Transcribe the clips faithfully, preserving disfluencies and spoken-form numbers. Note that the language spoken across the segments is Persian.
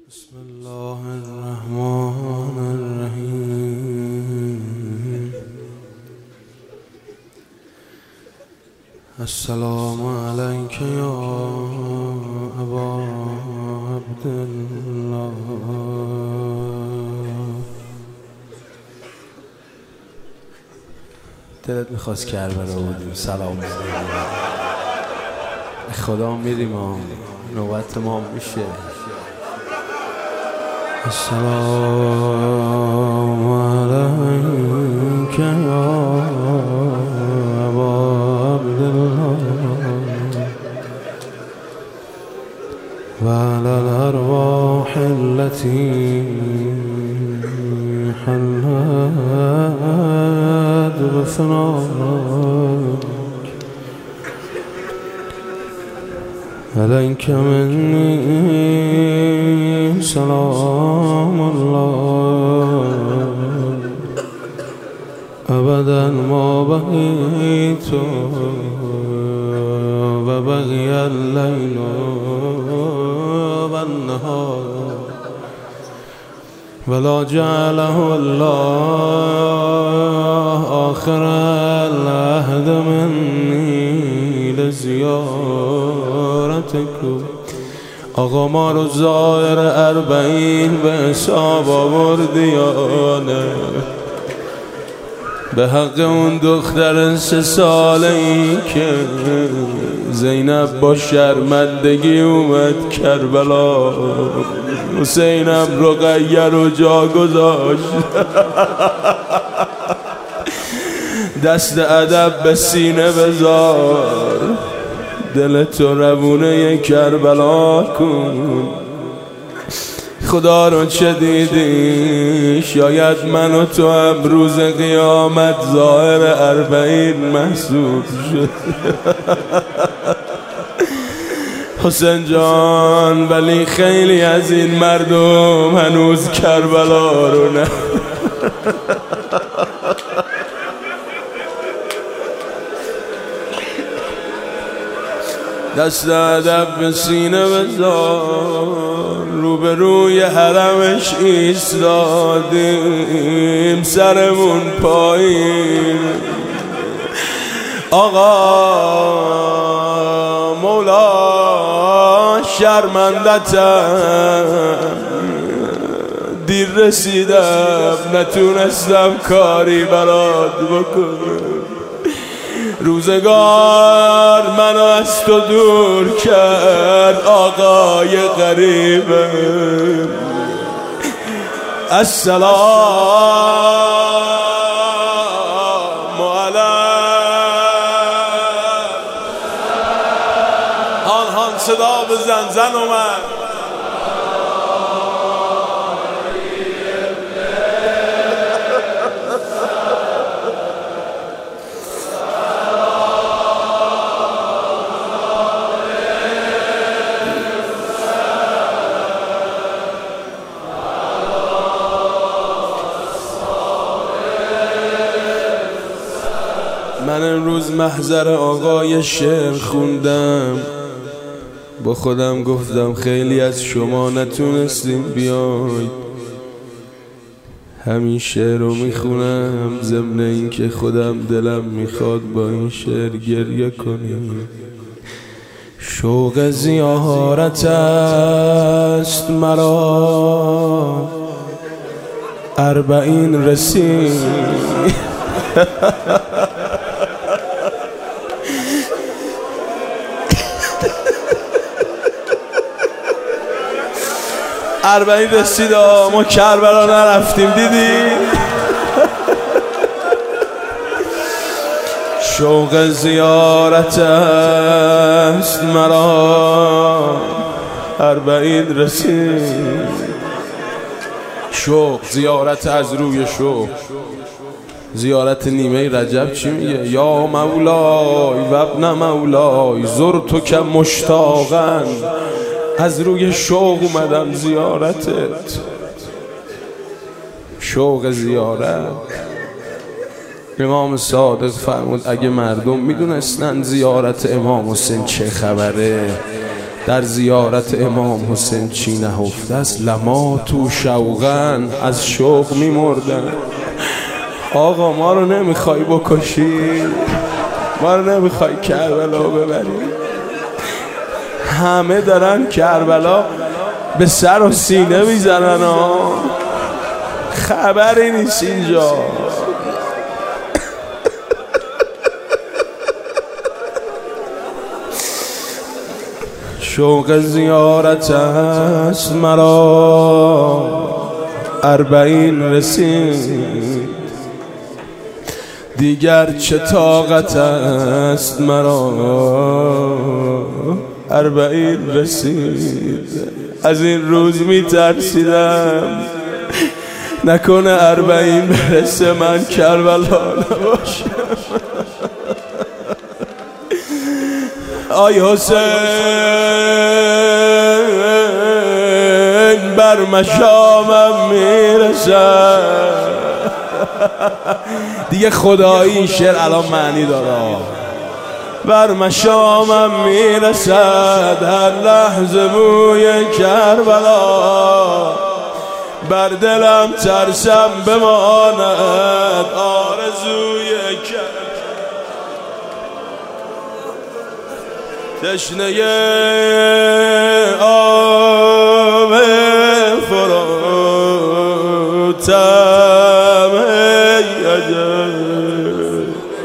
بسم الله الرحمن الرحیم. السلام علیک یا ابا عبدالله. دلت میخواست کربلا بودیم سلام بزنیم. خدا میریم ها، نوبت ما میشه. السلام علیک یا ابا عبدالله و علی الارواح التي حلت بفناک علیک منی سلام الله ابدا ما بقیت و بقی اللیل و النهار ولا جعله الله آخر العهد منی لزیارتکم. آقا ما رو ظاهر اربعین به حساب آوردی یا نه؟ به حق اون دختر سه ساله ای که زینب با شرمندگی اومد کربلا، حسینم رقیه رو جا گذاشت. دست ادب به سینه بذار، دل تو روونه کربلا کن. خدا رو چه دیدی؟ شاید من و تو هم روز قیامت ظاهر اربعین محسوب شد. حسین جان، ولی خیلی از این مردم هنوز کربلا رو نه. دست ادب به سینه بذار، روبروی حرمش ایستادیم سرمون پایین. آقا مولا شرمندتم، دیر رسیدم نتونستم کاری برات بکنم. روزگار منو از تو دور کرد آقای غریبم. السلام علیک. هان هان صدا بزن، زن اومد. من امروز محضر آقای شعر خوندم، با خودم گفتم خیلی از شما نتونستیم بیاید. همین شعر رو میخونم ضمن این که خودم دلم میخواد با این شعر گریه کنیم. شوق زیارت است مرا اربعین رسید. اربعین رسید، ما کربلا نرفتیم، دیدی؟ شوق زیارت است مرا اربعین رسید. شوق زیارت از روی شوق. زیارت نیمه رجب چی میگه؟ یا مولای و ابن مولای زرتو که مشتاقن، از روی شوق اومدم زیارتت. شوق زیارت. امام صادق فرمود اگه مردم میدونستن زیارت امام حسین چه خبره، در زیارت امام حسین چی نهفته است؟ لما تو شوقن، از شوق میمردن. آقا ما رو نمیخوای بکشی؟ ما رو نمیخوای کربلا ببری؟ همه دارن کربلا به سر و سینه میزنن ها، خبری نیست اینجا. شوق زیارت است مرا، اربعین رسید دیگر چه طاقت است مرا، اربعین رسید. از این روز می ترسیدم نکنه اربعین برسه من کربلا نباشم. آی حسین بر مشامم میرسد. دیگه خدایی این شعر الان معنی داره. بر مشامم میرسد هر لحظه بوی کربلا، بر دلم ترسم بماند آرزوی کربلا. تشنه آب فروتم ای عجب،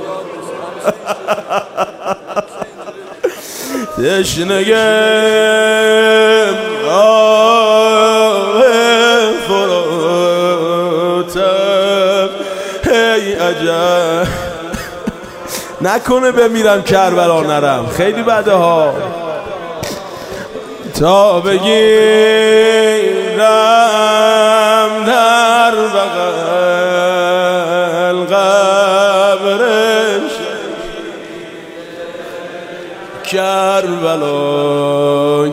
تشنه آب فروتم ای عجب. نکنه بمیرم کربلا نرم، خیلی بده ها. تا بگیرم در بغل قبرش کربلا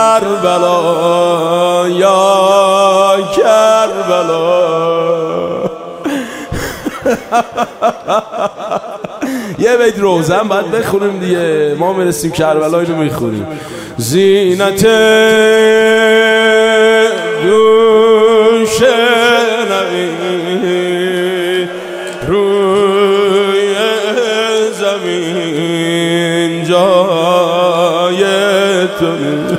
کربلا یا کربلا. یه بیت روزن باید بخونیم دیگه، ما میرسیم کربلا اینو میخونیم. زینت دوش نبی روی زمین جای تو.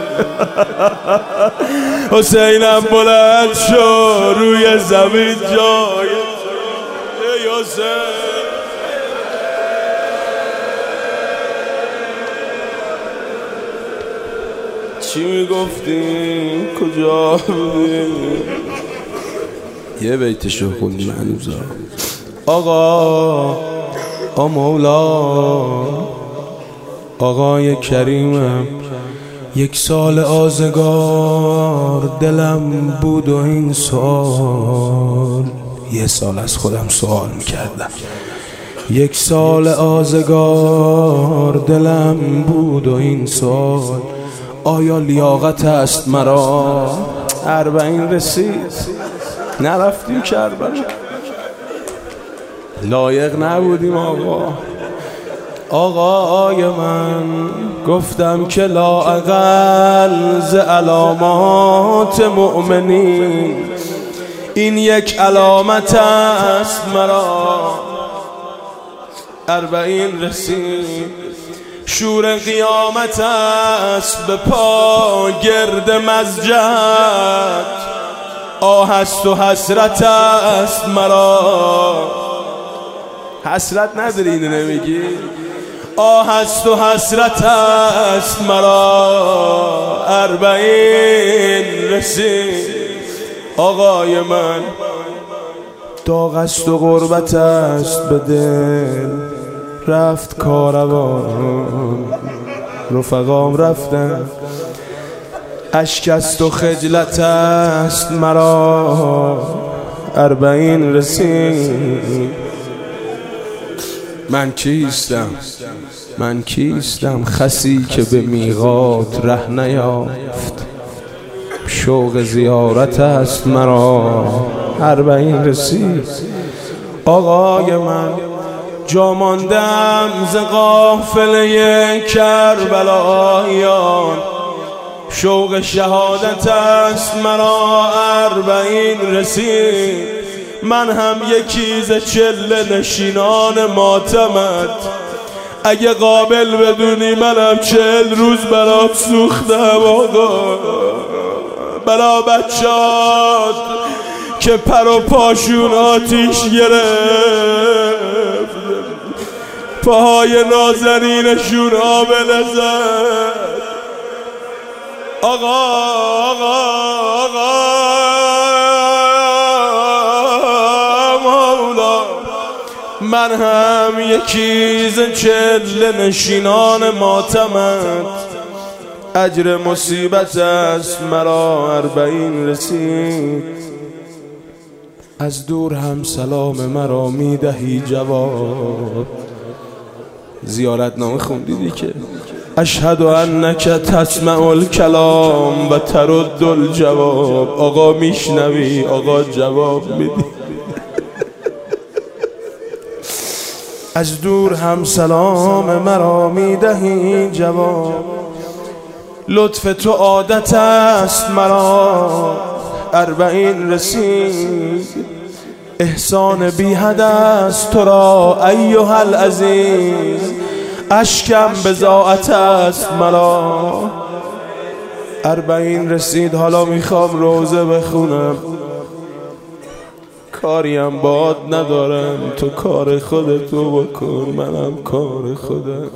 حسینم بلند شو روی زمین جای تو. ای حسین چی میگفتی؟ کجا بودی؟ یه بیتشو خوندیم هنوزا. آقا آ مولا آقای کریمم، یک سال آزگار دلم بود و این سال، یه سال از خودم سوال میکردم، یک سال آزگار دلم بود و این سال، آیا لیاقت است مرا؟ اربعین رسید نرفتیم کربلا، لایق نبودیم آقا. آقای من گفتم که لااقل ز علامات مؤمنین این یک علامت است مرا. اربعین رسید شور قیامت است به پا گرد مسجد، آه است و حسرت است مرا. حسرت نداری اینو نمیگی؟ آه است و حسرت است مرا. اربعین رسید آقای من، داغ است و غربت است به دل، رفت کاروان رفقام رفتن، اشک است و خجلت است مرا. اربعین رسید من کیستم من کیستم خسی که به میقات ره نیافت، شوق زیارت است مرا. اربعین رسید آقای من، جا ماندم ز قافله کربلایان، شوق شهادت است مرا اربعین رسید. من هم یکی ز چله نشینان ماتمت، اگه قابل بدونی منم چل روز برات سوختم آقا. برا بچات که پر و پاشون آتیش گرفت، پاهای نازنینشون آبله زد. آقا آقا آقا مولا، من هم یکی ز چله نشینان ماتمت، اجر مصیبت است مرا اربعین رسید. از دور هم سلام مرا میدهی جواب. زیارتنامه خوندیدی که اشهد انک تسمع الکلام و ترد الجواب. آقا میشنوی، آقا جواب میدی. از دور هم سلام مرا میدهی جواب. لطف تو عادت است مرا اربعین رسید. احسان بی حد است تو را ایها العزیز. اشکم بضاعت است مرا اربعین رسید. حالا میخوام روزه بخونم، کاریم باد ندارم، تو کار خودتو بکن، منم کار خودم.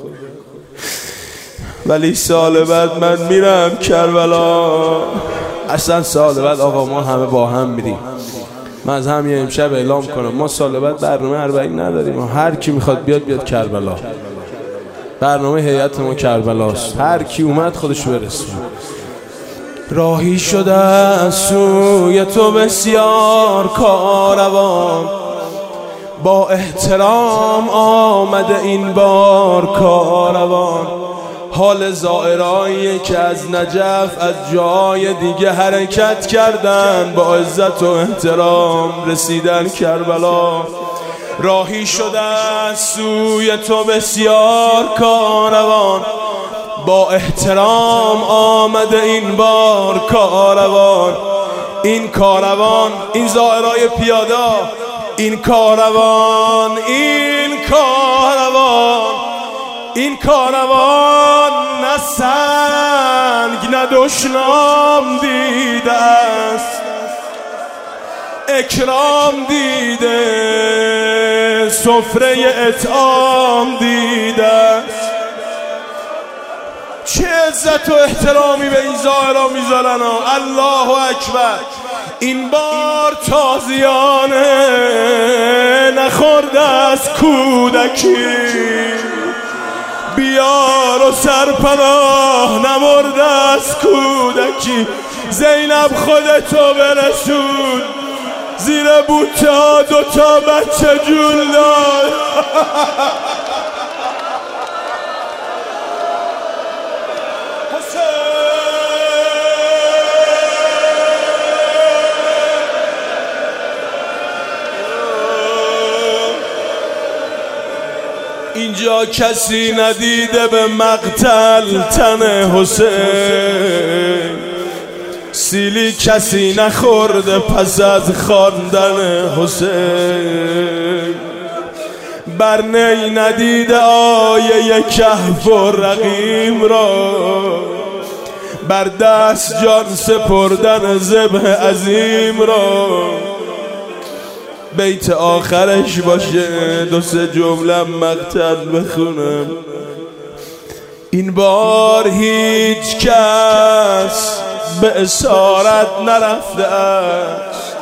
ولی سال بعد من میرم کربلا. اصلا سال بعد آقا ما همه با هم میریم. من از همین امشب اعلام کنم ما سال بعد برنامه اربعین نداریم. هر کی میخواد بیاد بیاد کربلا. برنامه هیئت ما کربلاست، هر کی اومد خودش برسونه. راهی شده از سوی تو بسیار کاروان، با احترام آمده این بار کاروان. حال زائرایی که از نجف از جای دیگه حرکت کردن، با عزت و احترام رسیدن کربلا. راهی شده از سوی تو بسیار کاروان، با احترام آمده این بار کاروان. این کاروان، این زائرای پیاده، این کاروان، این کاروان، این کاروان نه سنگ نه دشنام دیده است، اکرام دیده، سفره اطعام دیده است. چه عزت و احترامی به این زائرا میذارن. الله اکبر. این بار تازیانه نخورده از کودکی، بیار و سرپناه نمرده از کودکی. زینب خودتو برسون، زیر بوته ها دوتا بچه جون داد. اینجا کسی ندیده به مقتل تن حسین، سیلی کسی نخورده پس از خواندن حسین. بر نی ندیده آیه کهف و رقیم را، بر دست جان سپردن ذبح عظیم را. بیت آخرش باشه دو سه جمله مقتل بخونم. این بار هیچ کس به اسارت نرفته است،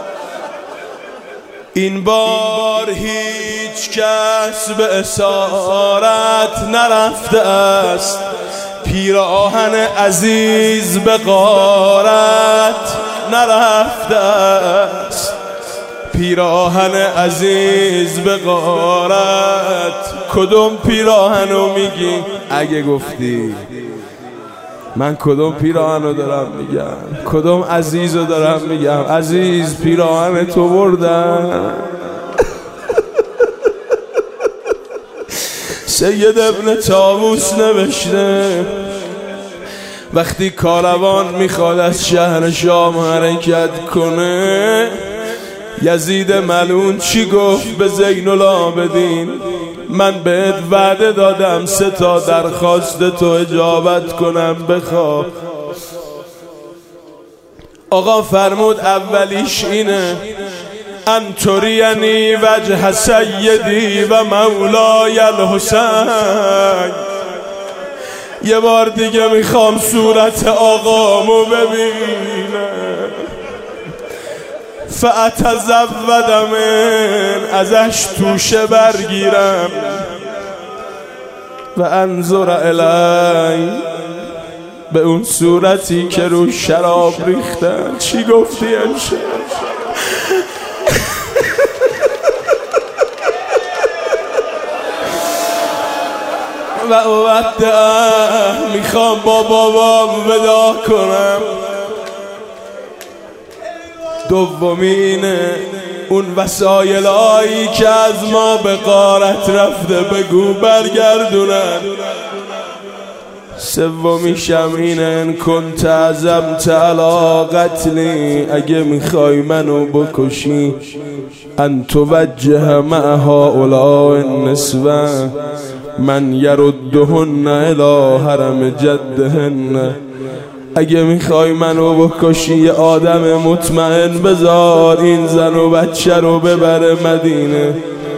این بار هیچ کس به اسارت نرفته است. پیراهن عزیز به غارت نرفته است، پیراهن عزیز به غارت. کدوم پیراهنو میگی؟ اگه گفتی من کدوم پیراهنو دارم میگم، کدوم عزیزو دارم میگم. عزیز پیراهن تو بردن. سید ابن طاووس نوشته وقتی کاروان میخواد از شهر شام حرکت کنه، یزید ملعون چی گفت به زین العابدین؟ من بهت وعده دادم سه تا درخواست تو اجابت کنم، بخواه. آقا فرمود اولیش اینه: ان ترینی وجه سیدی و مولای الحسین. یه بار دیگه میخوام صورت آقامو ببینم. فاتزودم ازش توشه برگیرم و انظر الی، به اون صورتی که رو شراب ریختن. چی گفتی امشب؟ و اودعه، میخوام با بابام ودا کنم. دومینه اون وسایلایی که از ما به غارت رفته بگو برگردونن. سومیشم اینه: ان کنت عزمت علی قتلی، اگه میخوای منو بکشی، ان توجه مع هؤلاء النسوة من یردهن الی حرم جدهن. اگه میخوای منو بکشی یه آدم مطمئن بذار این زن و بچه رو ببره مدینه.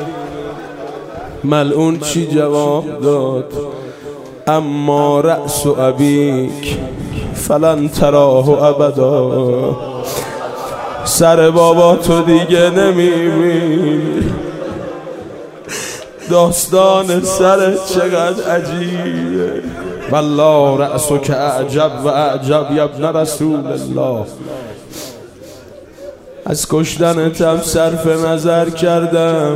ملعون چی جواب داد؟ اما رأس ابیک فلن تراه ابدا. سر بابا تو دیگه نمیبینی. داستان سرت چقدر عجیبه. والله رأسک اعجب و اعجب یا ابن رسول الله. از کشتنتم صرف نظر کردم.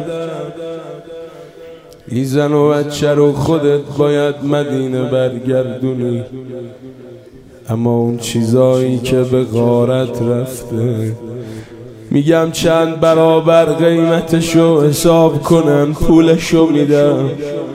این زن و بچه رو خودت باید مدینه برگردونی، اما اون چیزایی که به غارت رفته، میگم چند برابر قیمتشو حساب کنن پولشو میدم.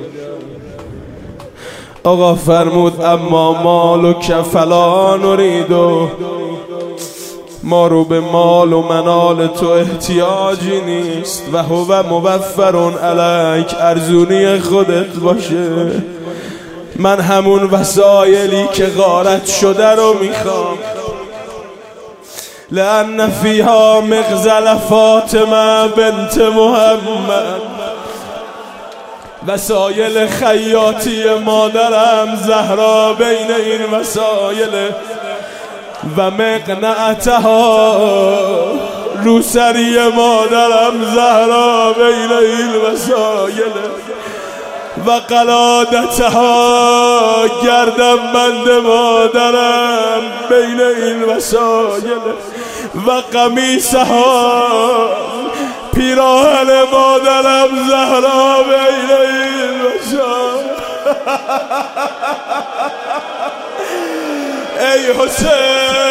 آقا فرمود اما مال و کفلا نریدو، ما رو به مال و منال تو احتیاجی نیست. و هو موفرون علیک، ارزونی خودت باشه. من همون وسایلی که غارت شده رو میخوام. لأن فیها مغزل فاطمه بنت محمد، وسایل خیاطی مادرم زهرا بین این وسایل، و مقنعتها روسری مادرم زهرا بین این وسایل، و قلادتها گردن بند مادرم بین این وسایل، و قمیصها پیراهن مادرم زهرا بین این وسایل. ای حسین